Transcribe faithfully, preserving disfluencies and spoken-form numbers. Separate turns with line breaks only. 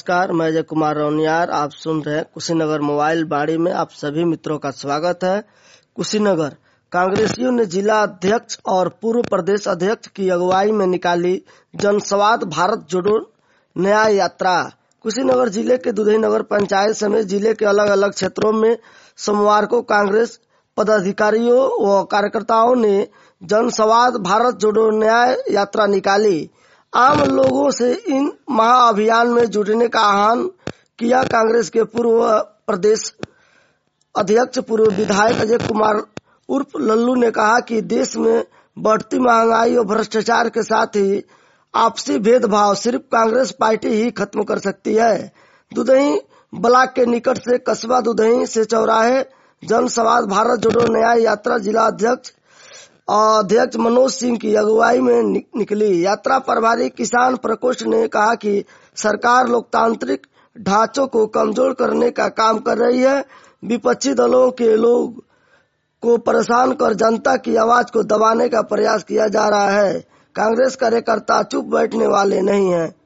नमस्कार, मैं अजय कुमार रौनियार। आप सुन रहे हैं कुशीनगर मोबाइल बाड़ी में। आप सभी मित्रों का स्वागत है। कुशीनगर कांग्रेसियों ने जिला अध्यक्ष और पूर्व प्रदेश अध्यक्ष की अगुवाई में निकाली जनसंवाद भारत जोड़ो न्याय यात्रा। कुशीनगर जिले के दुधई नगर पंचायत समेत जिले के अलग अलग क्षेत्रों में सोमवार को कांग्रेस पदाधिकारियों व कार्यकर्ताओं ने जनसंवाद भारत जोड़ो न्याय यात्रा निकाली। आम लोगों से इन महाअभियान में जुटने का आह्वान किया। कांग्रेस के पूर्व प्रदेश अध्यक्ष पूर्व विधायक अजय कुमार उर्फ लल्लू ने कहा कि देश में बढ़ती महंगाई और भ्रष्टाचार के साथ ही आपसी भेदभाव सिर्फ कांग्रेस पार्टी ही खत्म कर सकती है। दुधई ब्लॉक के निकट से कस्बा दुधई से चौराहे जनसंवाद भारत जोड़ो न्याय यात्रा जिला अध्यक्ष अध्यक्ष मनोज सिंह की अगुवाई में निकली। यात्रा प्रभारी किसान प्रकोष्ठ ने कहा कि सरकार लोकतांत्रिक ढांचों को कमजोर करने का काम कर रही है। विपक्षी दलों के लोग को परेशान कर जनता की आवाज को दबाने का प्रयास किया जा रहा है। कांग्रेस कार्यकर्ता चुप बैठने वाले नहीं हैं।